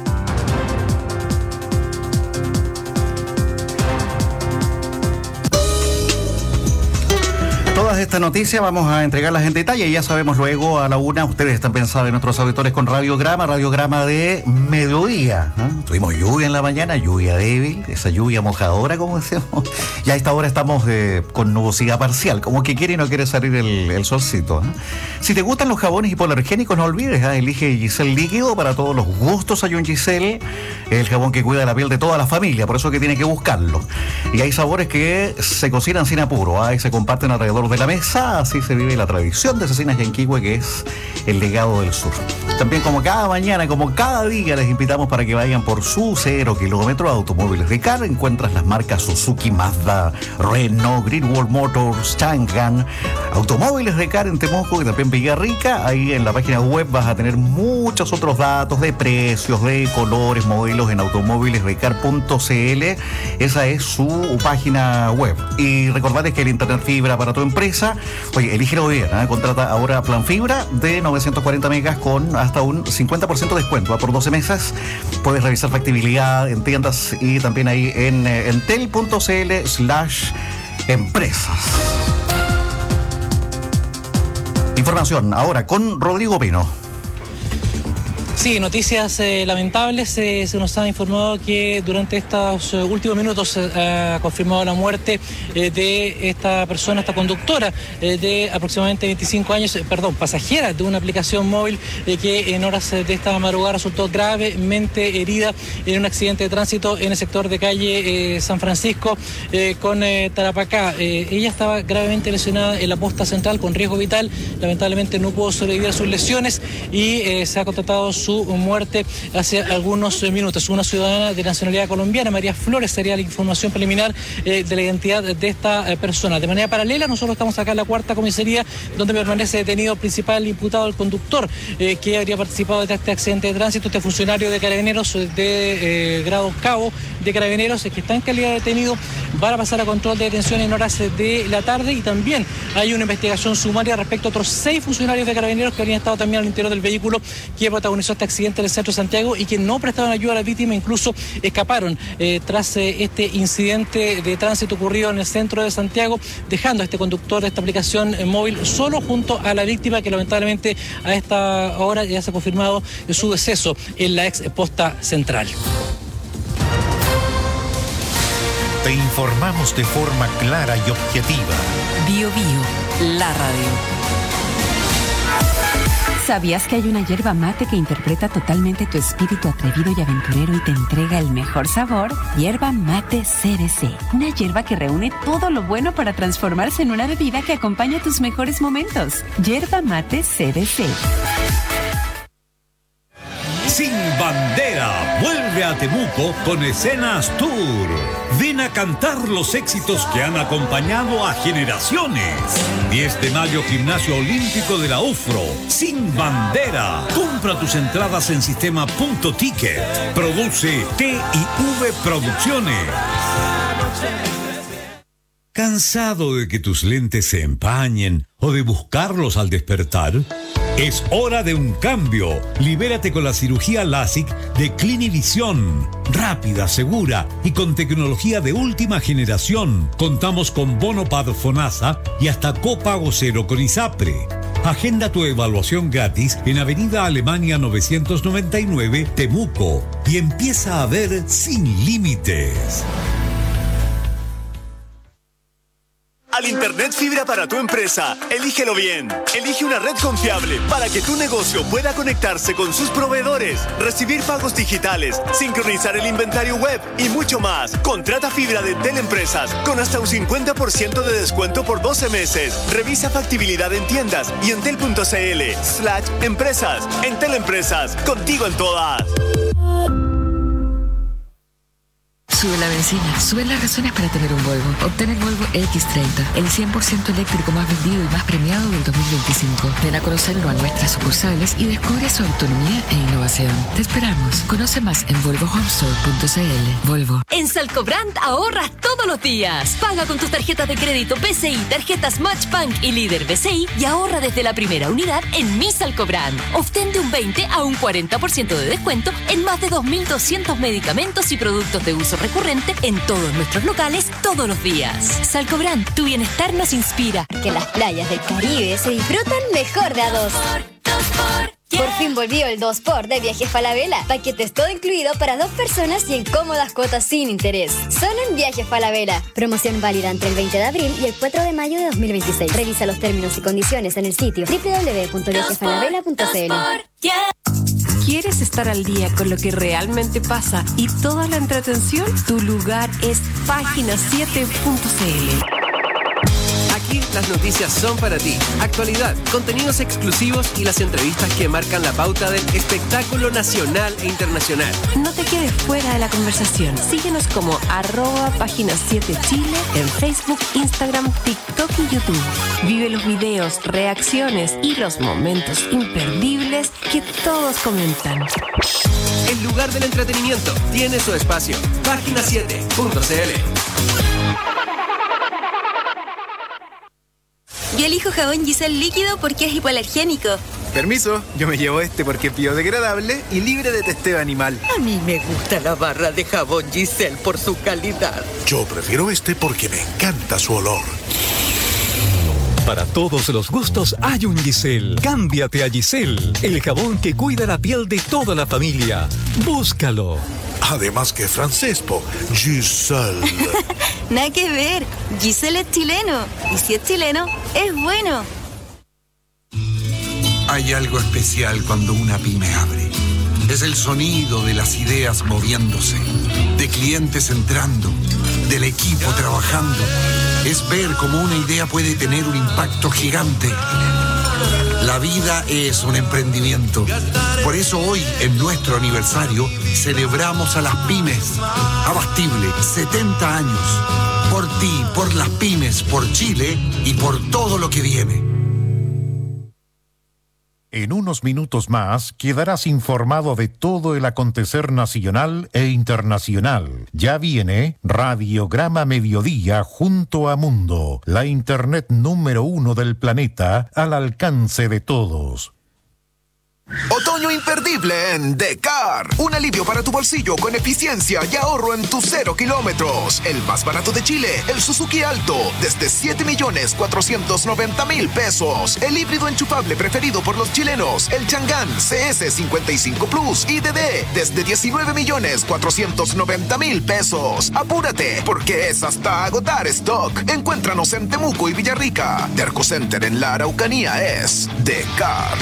Todas estas noticias vamos a entregarlas en detalle. Ya sabemos luego a la una, ustedes están pensados en nuestros auditores con radiograma, radiograma de mediodía, ¿no? Tuvimos lluvia en la mañana, lluvia débil, esa lluvia mojadora, como decíamos. Y a esta hora estamos eh, con nubosidad parcial, como que quiere y no quiere salir el, el solcito, ¿no? Si te gustan los jabones hipoalergénicos, no olvides, ¿eh? Elige Giselle líquido para todos los gustos. Hay un Giselle, el jabón que cuida la piel de toda la familia, por eso que tiene que buscarlo. Y hay sabores que se cocinan sin apuro, ¿eh? Y se comparten alrededor de la mesa. Así se vive la tradición de Cecinas Yanquihue, que es el legado del sur. También, como cada mañana, como cada día, les invitamos para que vayan por su cero kilómetro Automóviles Recar. Encuentras las marcas Suzuki, Mazda, Renault, Greenwald Motors, Chang'an, Automóviles Recar en Temuco y también Villarrica. Ahí en la página web vas a tener muchos otros datos de precios, de colores, modelos en automóviles recar punto c l. Esa es su página web. Y recordarles que el internet fibra para tu empresa, oye, elígelo bien, ¿eh? Contrata ahora plan fibra de novecientos cuarenta megas con hasta un cincuenta por ciento de descuento, ¿eh? Por doce meses. Puedes revisar factibilidad en tiendas y también ahí en eh, entel punto c l slash empresas. Información ahora con Rodrigo Pino. Sí, noticias eh, lamentables. Eh, se nos ha informado que durante estos eh, últimos minutos eh, ha confirmado la muerte eh, de esta persona, esta conductora eh, de aproximadamente veinticinco años, eh, perdón, pasajera de una aplicación móvil eh, que en horas de esta madrugada resultó gravemente herida en un accidente de tránsito en el sector de calle eh, San Francisco eh, con eh, Tarapacá. Eh, ella estaba gravemente lesionada en la posta central con riesgo vital. Lamentablemente no pudo sobrevivir a sus lesiones y eh, se ha constatado su muerte hace algunos minutos. Una ciudadana de nacionalidad colombiana, María Flores, sería la información preliminar eh, de la identidad de esta eh, persona. De manera paralela, nosotros estamos acá en la cuarta comisaría, donde permanece detenido el principal imputado, el conductor, eh, que habría participado de este accidente de tránsito, este funcionario de Carabineros de eh, grado cabo de Carabineros, eh, que está en calidad de detenido, va a pasar a control de detención en horas de la tarde, y también hay una investigación sumaria respecto a otros seis funcionarios de Carabineros que habrían estado también al interior del vehículo que protagonizó este accidente en el centro de Santiago y que no prestaron ayuda a la víctima, incluso escaparon eh, tras eh, este incidente de tránsito ocurrido en el centro de Santiago, dejando a este conductor de esta aplicación eh, móvil solo junto a la víctima, que lamentablemente a esta hora ya se ha confirmado eh, su deceso en la ex posta central. Te informamos de forma clara y objetiva. Bio Bio, la radio. ¿Sabías que hay una hierba mate que interpreta totalmente tu espíritu atrevido y aventurero y te entrega el mejor sabor? Hierba mate C B C. Una hierba que reúne todo lo bueno para transformarse en una bebida que acompaña tus mejores momentos. Hierba mate C B C. Sin Bandera vuelve a Temuco con Escenas Tour. Ven a cantar los éxitos que han acompañado a generaciones. diez de mayo, Gimnasio Olímpico de la UFRO. Sin Bandera. Compra tus entradas en sistema punto ticket. Produce T y V Producciones. ¿Cansado de que tus lentes se empañen o de buscarlos al despertar? Es hora de un cambio. Libérate con la cirugía LASIK de Clinivision. Rápida, segura y con tecnología de última generación. Contamos con Bonopad Fonasa y hasta copago cero con ISAPRE. Agenda tu evaluación gratis en Avenida Alemania novecientos noventa y nueve, Temuco, y empieza a ver sin límites. Al Internet fibra para tu empresa, elígelo bien. Elige una red confiable para que tu negocio pueda conectarse con sus proveedores, recibir pagos digitales, sincronizar el inventario web y mucho más. Contrata fibra de Teleempresas con hasta un cincuenta por ciento de descuento por doce meses. Revisa factibilidad en tiendas y en tel.cl slash empresas. En Teleempresas, contigo en todas. Sube la benzina, suben las razones para tener un Volvo. Obtén el Volvo equis treinta, el cien por ciento eléctrico más vendido y más premiado del dos mil veinticinco. Ven a conocerlo a nuestras sucursales y descubre su autonomía e innovación. Te esperamos. Conoce más en volvo home store punto c l. Volvo. En Salcobrand ahorras todos los días. Paga con tus tarjetas de crédito B C I, tarjetas Matchbank y Líder B C I y ahorra desde la primera unidad en Mi Salcobrand. Obtén de un veinte a un cuarenta por ciento de descuento en más de dos mil doscientos medicamentos y productos de uso recurrente en todos nuestros locales todos los días. Salcobrand, tu bienestar nos inspira. Que las playas del Caribe se disfrutan mejor de a dos. Por fin volvió el dos por de Viajes Falabella. Paquetes todo incluido para dos personas y en cómodas cuotas sin interés. Solo en Viajes Falabella. Promoción válida entre el veinte de abril y el cuatro de mayo de dos mil veintiséis. Revisa los términos y condiciones en el sitio doble u doble u doble u punto viajes falabella punto c l. ¿Quieres estar al día con lo que realmente pasa y toda la entretención? Tu lugar es página siete punto c l. Aquí las noticias son para ti. Actualidad, contenidos exclusivos y las entrevistas que marcan la pauta del espectáculo nacional e internacional. No te quedes fuera de la conversación. Síguenos como arroba página siete Chile en Facebook, Instagram, TikTok y YouTube. Vive los videos, reacciones y los momentos imperdibles que todos comentan. El lugar del entretenimiento tiene su espacio. página siete punto c l. Yo elijo jabón Giselle líquido porque es hipoalergénico. Permiso, yo me llevo este porque es biodegradable y libre de testeo animal. A mí me gusta la barra de jabón Giselle por su calidad. Yo prefiero este porque me encanta su olor. Para todos los gustos hay un Giselle. Cámbiate a Giselle, el jabón que cuida la piel de toda la familia. Búscalo. Además que es francés, po. Giselle. Nada que ver. Giselle es chileno. Y si es chileno, es bueno. Hay algo especial cuando una pyme abre. Es el sonido de las ideas moviéndose, de clientes entrando, del equipo trabajando. Es ver cómo una idea puede tener un impacto gigante. La vida es un emprendimiento. Por eso hoy, en nuestro aniversario, celebramos a las pymes. Abastible, setenta años. Por ti, por las pymes, por Chile y por todo lo que viene. En unos minutos más quedarás informado de todo el acontecer nacional e internacional. Ya viene Radiograma Mediodía junto a Mundo, la internet número uno del planeta al alcance de todos. Otoño imperdible en Decar. Un alivio para tu bolsillo con eficiencia y ahorro en tus cero kilómetros. El más barato de Chile, el Suzuki Alto, desde siete millones cuatrocientos noventa mil pesos. El híbrido enchufable preferido por los chilenos, el Chang'an C S cincuenta y cinco Plus I D D, desde diecinueve millones cuatrocientos noventa mil pesos. Apúrate, porque es hasta agotar stock. Encuéntranos en Temuco y Villarrica. Terco Center en la Araucanía es Decar.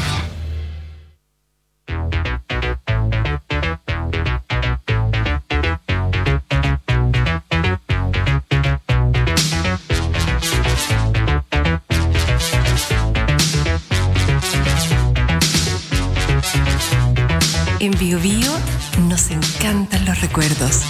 En Bio Bio nos encantan los recuerdos.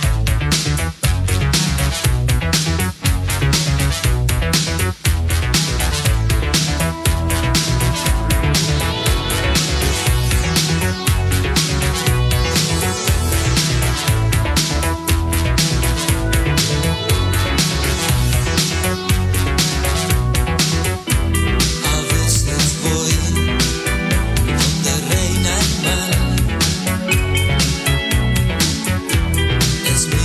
Es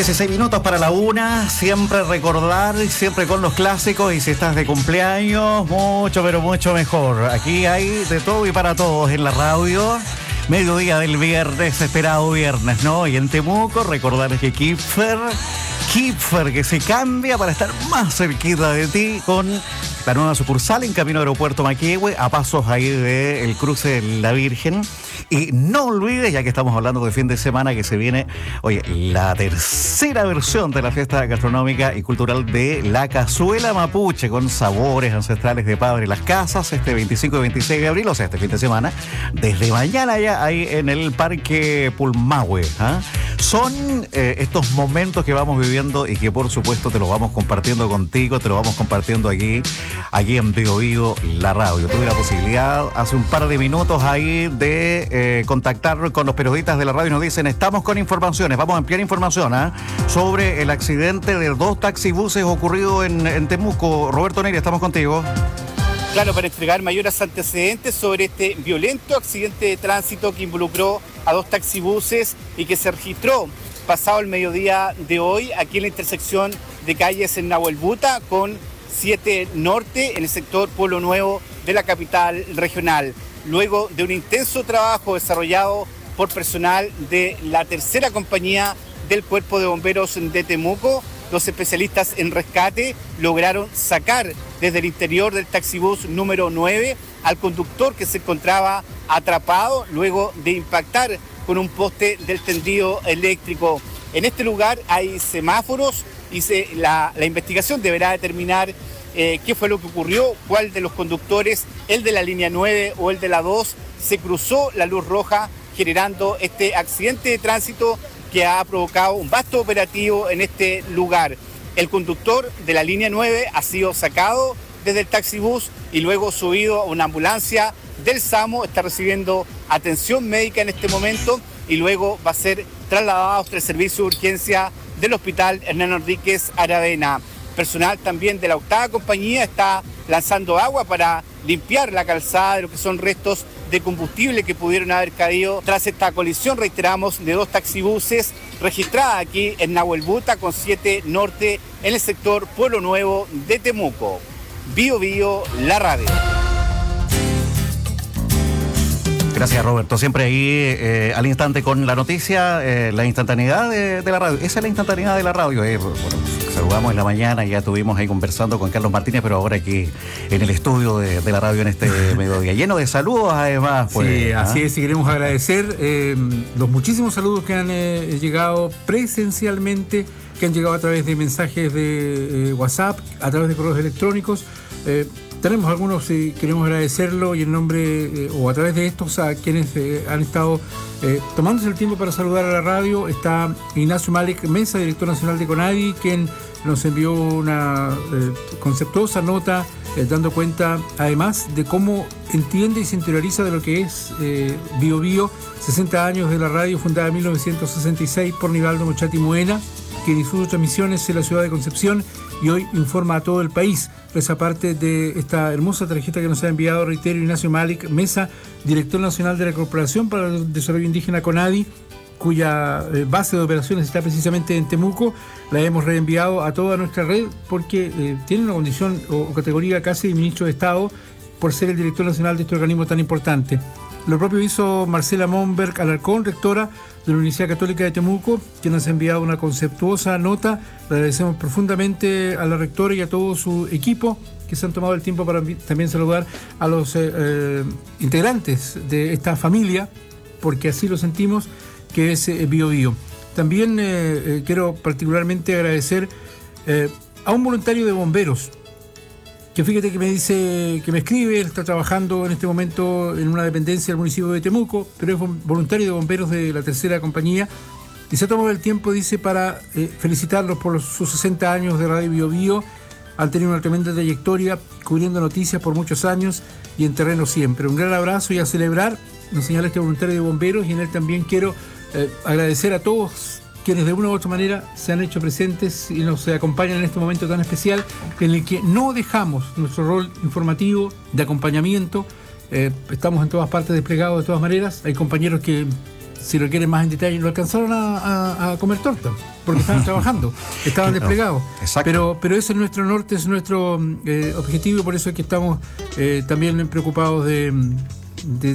dieciséis minutos para la una, siempre recordar, siempre con los clásicos, y si estás de cumpleaños, mucho, pero mucho mejor. Aquí hay de todo y para todos en la radio. Mediodía del viernes, esperado viernes, ¿no? Y en Temuco, recordar que Kipfer, Kipfer que se cambia para estar más cerquita de ti con la nueva sucursal en camino aeropuerto Maquehue, a pasos ahí del cruce de la Virgen. Y no olvides, ya que estamos hablando de fin de semana, que se viene, oye, la tercera versión de la fiesta gastronómica y cultural de la Cazuela Mapuche, con sabores ancestrales de Padre Las Casas, este veinticinco y veintiséis de abril, o sea, este fin de semana, desde mañana ya ahí en el Parque Pulmahue. ¿eh? Son eh, estos momentos que vamos viviendo y que por supuesto te los vamos compartiendo contigo, te lo vamos compartiendo aquí, aquí en Bio Bio, la radio. Tuve la posibilidad hace un par de minutos ahí de eh, contactar con los periodistas de la radio y nos dicen, estamos con informaciones, vamos a ampliar información ¿eh? sobre el accidente de dos taxibuses ocurrido en, en Temuco. Roberto Neira, estamos contigo. Claro, para entregar mayores antecedentes sobre este violento accidente de tránsito que involucró a dos taxibuses y que se registró pasado el mediodía de hoy aquí en la intersección de calles en Nahuelbuta con siete Norte en el sector Pueblo Nuevo de la capital regional. Luego de un intenso trabajo desarrollado por personal de la tercera compañía del Cuerpo de Bomberos de Temuco, los especialistas en rescate lograron sacar desde el interior del taxibús número nueve al conductor que se encontraba atrapado luego de impactar con un poste del tendido eléctrico. En este lugar hay semáforos y se, la, la investigación deberá determinar eh, qué fue lo que ocurrió, cuál de los conductores, el de la línea nueve o el de la dos, se cruzó la luz roja generando este accidente de tránsito que ha provocado un vasto operativo en este lugar. El conductor de la línea nueve ha sido sacado desde el taxibús y luego subido a una ambulancia del SAMU, está recibiendo atención médica en este momento y luego va a ser trasladado hasta el servicio de urgencia del Hospital Hernán Enríquez Aravena. Personal también de la octava compañía está lanzando agua para limpiar la calzada de lo que son restos de combustible que pudieron haber caído tras esta colisión, reiteramos, de dos taxibuses registrada aquí en Nahuelbuta con siete Norte en el sector Pueblo Nuevo de Temuco. Bio Bio, la radio. Gracias, Roberto. Siempre ahí eh, al instante con la noticia, eh, la instantaneidad de, de la radio. Esa es la instantaneidad de la radio. Eh. Bueno, saludamos en la mañana, ya estuvimos ahí conversando con Carlos Martínez, pero ahora aquí en el estudio de, de la radio en este mediodía. Lleno de saludos, además. Pues, sí, así ¿eh? es, y queremos agradecer eh, los muchísimos saludos que han eh, llegado presencialmente, que han llegado a través de mensajes de eh, WhatsApp, a través de correos electrónicos. Eh, Tenemos algunos y eh, queremos agradecerlo y en nombre eh, o a través de estos a quienes eh, han estado eh, tomándose el tiempo para saludar a la radio. Está Ignacio Malek Mesa, director nacional de CONADI, quien nos envió una eh, conceptuosa nota eh, dando cuenta además de cómo entiende y se interioriza de lo que es eh, Bio Bio, sesenta años de la radio, fundada en mil novecientos sesenta y seis por Nivaldo Mochati Moena, quien hizo transmisiones en la ciudad de Concepción y hoy informa a todo el país. Esa parte de esta hermosa tarjeta que nos ha enviado, reitero, Ignacio Malik Mesa, director nacional de la Corporación para el Desarrollo Indígena CONADI, cuya eh, base de operaciones está precisamente en Temuco. La hemos reenviado a toda nuestra red porque eh, tiene una condición o, o categoría casi de ministro de Estado por ser el director nacional de este organismo tan importante. Lo propio hizo Marcela Monberg Alarcón, rectora de la Universidad Católica de Temuco, quien nos ha enviado una conceptuosa nota. Le agradecemos profundamente a la rectora y a todo su equipo que se han tomado el tiempo para también saludar a los eh, eh, integrantes de esta familia, porque así lo sentimos, que es eh, Bio Bio. También eh, eh, quiero particularmente agradecer eh, a un voluntario de bomberos, que fíjate que me dice, que me escribe, él está trabajando en este momento en una dependencia del municipio de Temuco, pero es voluntario de bomberos de la tercera compañía, y se ha tomado el tiempo, dice, para eh, felicitarlos por los, sus sesenta años de Radio Bio Bio. Han tenido una tremenda trayectoria, cubriendo noticias por muchos años y en terreno siempre. Un gran abrazo y a celebrar, nos señala este voluntario de bomberos, y en él también quiero eh, agradecer a todos quienes de una u otra manera se han hecho presentes y nos acompañan en este momento tan especial en el que no dejamos nuestro rol informativo de acompañamiento. Eh, estamos en todas partes desplegados de todas maneras. Hay compañeros que si lo quieren más en detalle, no alcanzaron a, a, a comer torta, porque estaban trabajando, estaban desplegados. Exacto. Pero, pero ese es nuestro norte, es nuestro eh, objetivo, y por eso es que estamos eh, también preocupados de, de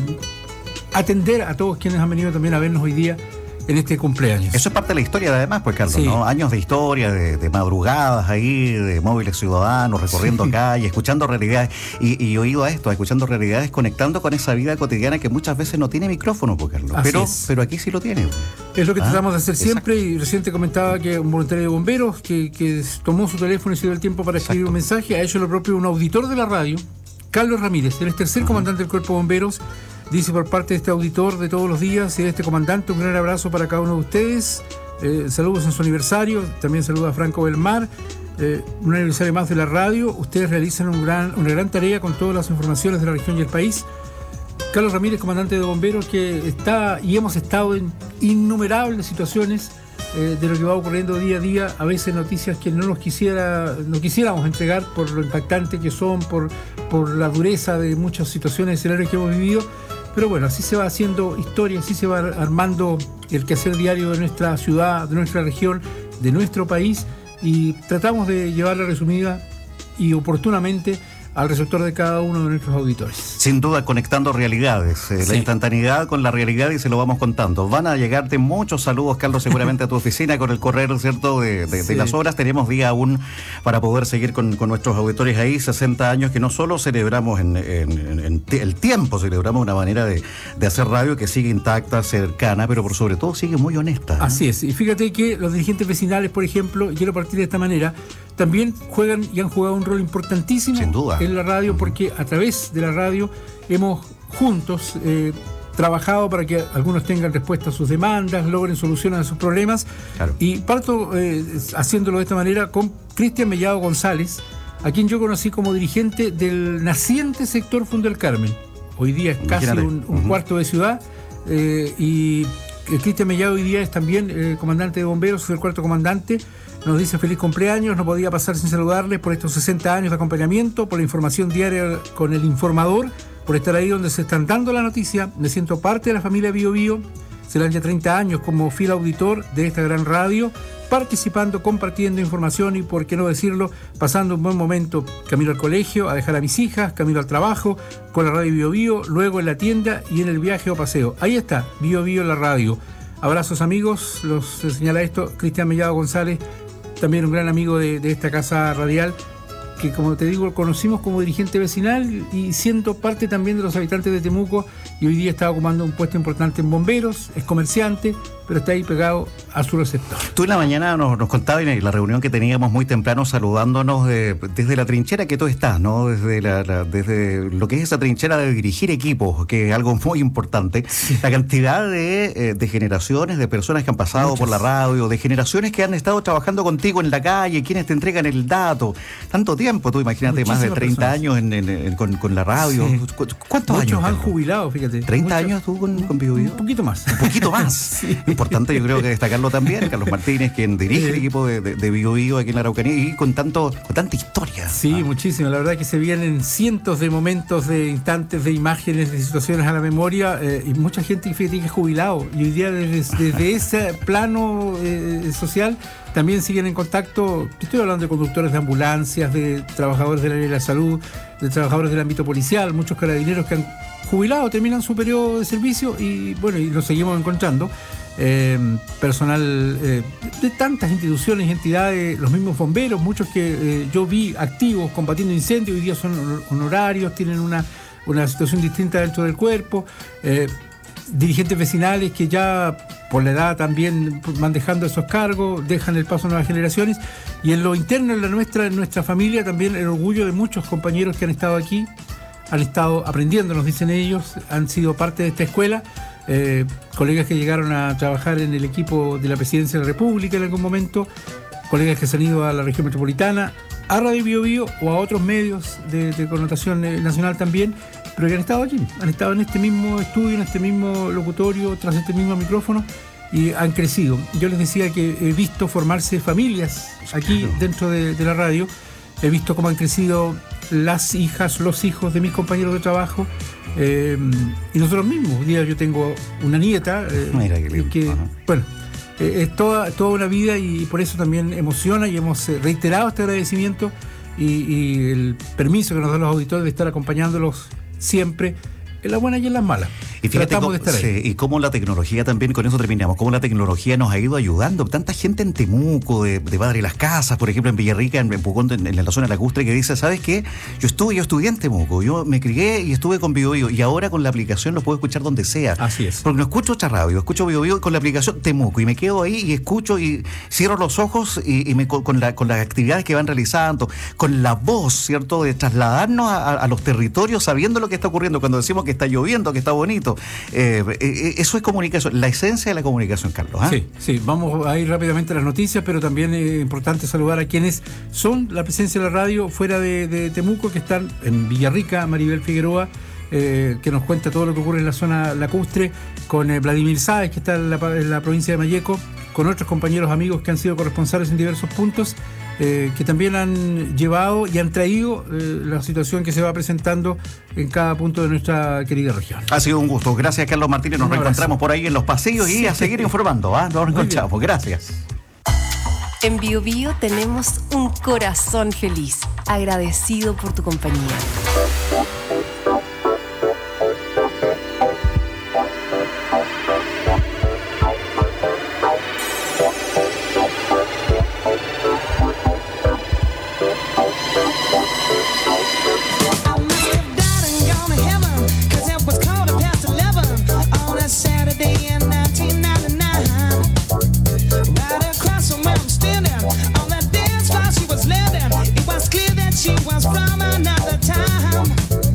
atender a todos quienes han venido también a vernos hoy día en este cumpleaños. Eso es parte de la historia, además, pues, Carlos, Sí. ¿no? Años de historia, de, de madrugadas ahí, de móviles ciudadanos, recorriendo Sí. calles, escuchando realidades, y, y oído a esto, escuchando realidades, conectando con esa vida cotidiana que muchas veces no tiene micrófono, pues, Carlos. Así Pero, es. pero aquí sí lo tiene. Es lo que Ah, tratamos de hacer exacto. siempre, y recién te comentaba que un voluntario de bomberos que, que tomó su teléfono y se dio el tiempo para escribir un mensaje, ha hecho lo propio un auditor de la radio, Carlos Ramírez, él es tercer comandante del Cuerpo de Bomberos. Dice por parte de este auditor de todos los días y de este comandante, un gran abrazo para cada uno de ustedes. Eh, saludos en su aniversario. También saluda a Franco Belmar. Eh, un aniversario más de la radio. Ustedes realizan un gran, una gran tarea con todas las informaciones de la región y el país. Carlos Ramírez, comandante de bomberos, que está y hemos estado en innumerables situaciones eh, de lo que va ocurriendo día a día. A veces noticias que no nos quisiera, no quisiéramos entregar por lo impactante que son, por, por la dureza de muchas situaciones, escenarios que hemos vivido. Pero bueno, así se va haciendo historia, así se va armando el quehacer diario de nuestra ciudad, de nuestra región, de nuestro país, y tratamos de llevarla resumida y oportunamente al receptor de cada uno de nuestros auditores. Sin duda, conectando realidades, eh, Sí. la instantaneidad con la realidad, y se lo vamos contando. Van a llegarte muchos saludos, Carlos, seguramente a tu oficina con el correr, ¿cierto?, de, de, Sí. de las horas. Tenemos día aún para poder seguir con, con nuestros auditores ahí, sesenta años que no solo celebramos en, en- en- en t- el tiempo, celebramos una manera de, de hacer radio que sigue intacta, cercana, pero por sobre todo sigue muy honesta. ¿eh? Así es, y fíjate que los dirigentes vecinales, por ejemplo, y quiero partir de esta manera, también juegan y han jugado un rol importantísimo Sin duda. en la radio, porque a través de la radio hemos juntos eh, trabajado para que algunos tengan respuesta a sus demandas, logren soluciones a sus problemas. Claro. Y parto eh, haciéndolo de esta manera con Cristian Mellado González, a quien yo conocí como dirigente del naciente sector Fundo del Carmen. Hoy día es casi Imagínate. un, un Ujú. cuarto de ciudad, eh, y eh, Cristian Mellado hoy día es también eh, comandante de bomberos, es el cuarto comandante. Nos dice feliz cumpleaños, no podía pasar sin saludarles por estos sesenta años de acompañamiento, por la información diaria con el informador, por estar ahí donde se están dando la noticia. Me siento parte de la familia Bio Bio. Serán ya treinta años como fiel auditor de esta gran radio, participando, compartiendo información y, por qué no decirlo, pasando un buen momento camino al colegio, a dejar a mis hijas, camino al trabajo, con la radio Bio Bio, luego en la tienda y en el viaje o paseo. Ahí está, Bio Bio la radio. Abrazos, amigos, los señala esto Cristian Mellado González, también un gran amigo de, de esta casa radial, que, como te digo, conocimos como dirigente vecinal y siendo parte también de los habitantes de Temuco, y hoy día está ocupando un puesto importante en bomberos, es comerciante, pero está ahí pegado a su receptor. Tú en la mañana nos, nos contabas en la reunión que teníamos muy temprano, saludándonos de- desde la trinchera que tú estás, ¿no? Desde, la, la- desde lo que es esa trinchera de dirigir equipos, que es algo muy importante. La cantidad de, eh, de generaciones, de personas que han pasado Muchas. por la radio, de generaciones que han estado trabajando contigo en la calle, quienes te entregan el dato. Tanto tiempo, tú imagínate, más de Muchísimas treinta personas. años en- en- en- con, con la radio. Sí. ¿Cu- ¿Cuántos Muchos años? han Carlos? jubilado, fíjate. ¿treinta Muchos- años tú con, con Bio Bio? Un poquito más. Un poquito más. Importante, yo creo que destacarlo también, Carlos Martínez, quien dirige el equipo de, de, de Bio Bio aquí en la Araucanía, y con tanto con tanta historia. Sí, muchísimo. La verdad que se vienen cientos de momentos, de instantes, de imágenes, de situaciones a la memoria, eh, y mucha gente, fíjate, que es jubilado. Y hoy día desde, desde ese plano eh, social también siguen en contacto. Estoy hablando de conductores de ambulancias, de trabajadores del área de la salud, de trabajadores del ámbito policial, muchos carabineros que han jubilado, terminan su periodo de servicio y bueno, y los seguimos encontrando. Eh, personal eh, de tantas instituciones y entidades, los mismos bomberos, muchos que eh, yo vi activos combatiendo incendios, hoy día son honor- honorarios, tienen una, una situación distinta dentro del cuerpo, eh, dirigentes vecinales que ya por la edad también van dejando esos cargos, dejan el paso a nuevas generaciones, y en lo interno, en la nuestra, en nuestra familia, también el orgullo de muchos compañeros que han estado aquí, han estado aprendiendo, nos dicen ellos, han sido parte de esta escuela. Eh, colegas que llegaron a trabajar en el equipo de la Presidencia de la República en algún momento, colegas que se han ido a la región metropolitana, a Radio Bio Bio o a otros medios de, de connotación eh, nacional también, pero que han estado aquí, han estado en este mismo estudio, en este mismo locutorio, tras este mismo micrófono, y han crecido. Yo les decía que he visto formarse familias aquí dentro de, de la radio, he visto cómo han crecido las hijas, los hijos de mis compañeros de trabajo, eh, y nosotros mismos. Un día yo tengo una nieta, eh, Mira qué lindo. que, bueno, eh, es toda, toda una vida, y por eso también emociona, y hemos eh, reiterado este agradecimiento y, y el permiso que nos dan los auditores de estar acompañándolos siempre, en las buenas y en las malas. Y fíjate Tratamos cómo, de estar ahí. sí, y cómo la tecnología también, con eso terminamos, cómo la tecnología nos ha ido ayudando. Tanta gente en Temuco, de, de Padre Las Casas, por ejemplo, en Villarrica, en, en Pucón, en, en la zona lacustre, que dice, ¿sabes qué? Yo estuve, yo estudié en Temuco, yo me crié y estuve con Bio Bio, y ahora con la aplicación lo puedo escuchar donde sea. Así es. Porque no escucho otra radio, escucho Bio Bio con la aplicación Temuco, y me quedo ahí y escucho y cierro los ojos y, y me, con, la, con las actividades que van realizando, con la voz, ¿cierto? De trasladarnos a, a, a los territorios sabiendo lo que está ocurriendo, cuando decimos que está lloviendo, que está bonito. Eh, eh, eso es comunicación, la esencia de la comunicación, Carlos. ¿eh? Sí, sí, vamos a ir rápidamente a las noticias, pero también es importante saludar a quienes son la presencia de la radio fuera de, de Temuco, que están en Villarrica, Maribel Figueroa, eh, que nos cuenta todo lo que ocurre en la zona lacustre, con eh, Vladimir Sáez, que está en la, en la provincia de Malleco, con otros compañeros amigos que han sido corresponsales en diversos puntos, eh, que también han llevado y han traído eh, la situación que se va presentando en cada punto de nuestra querida región. Ha sido un gusto. Gracias, Carlos Martínez. Nos Un reencontramos abrazo. por ahí en los pasillos y Sí. a seguir informando. ¿ah? Nos reencontramos. bien. Gracias. En Bio Bio tenemos un corazón feliz, agradecido por tu compañía. She was from another time.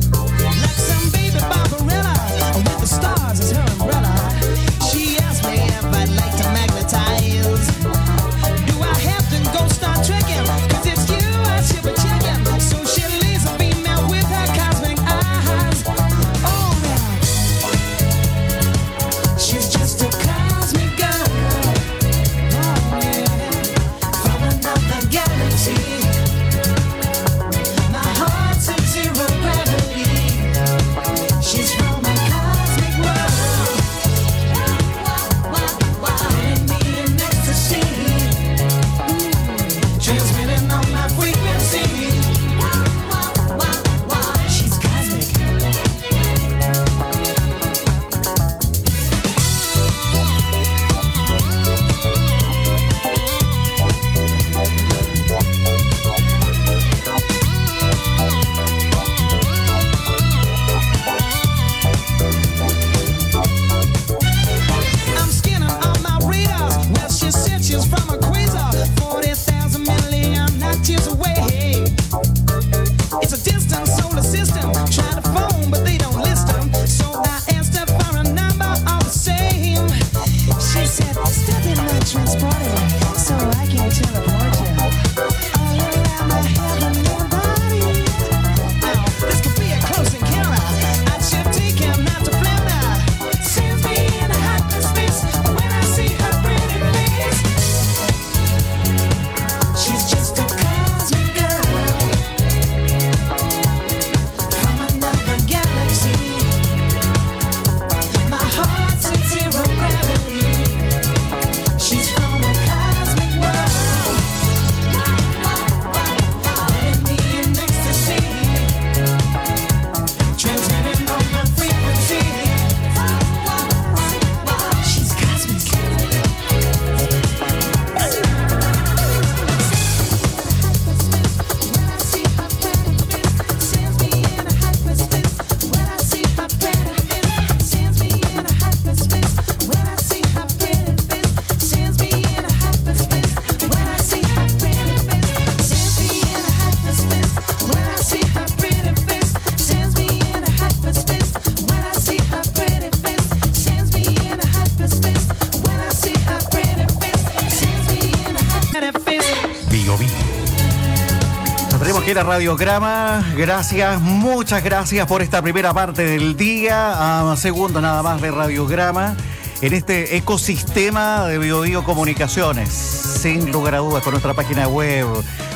Tenemos que ir a Radiograma. Gracias, muchas gracias por esta primera parte del día. A segundo nada más de Radiograma en este ecosistema de Bio Bio Comunicaciones. Sin lugar a dudas, con nuestra página web,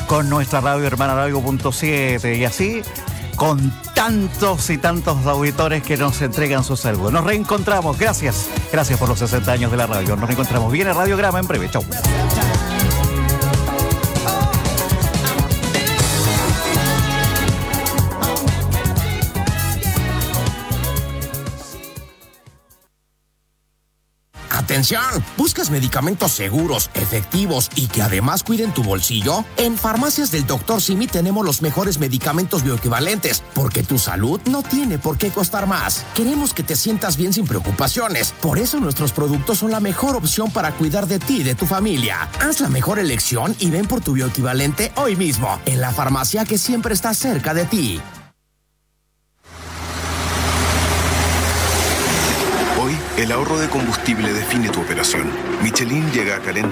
con nuestra radio hermana Radio Punto siete y así con tantos y tantos auditores que nos entregan su salud. Nos reencontramos, gracias, gracias por los sesenta años de la radio. Nos reencontramos. Viene Radiograma en breve, chau. Atención, ¿buscas medicamentos seguros, efectivos y que además cuiden tu bolsillo? En Farmacias del doctor Simi tenemos los mejores medicamentos bioequivalentes, porque tu salud no tiene por qué costar más. Queremos que te sientas bien sin preocupaciones, por eso nuestros productos son la mejor opción para cuidar de ti y de tu familia. Haz la mejor elección y ven por tu bioequivalente hoy mismo, en la farmacia que siempre está cerca de ti. Hoy, el ahorro de combustible define tu operación. Michelin llega a calentar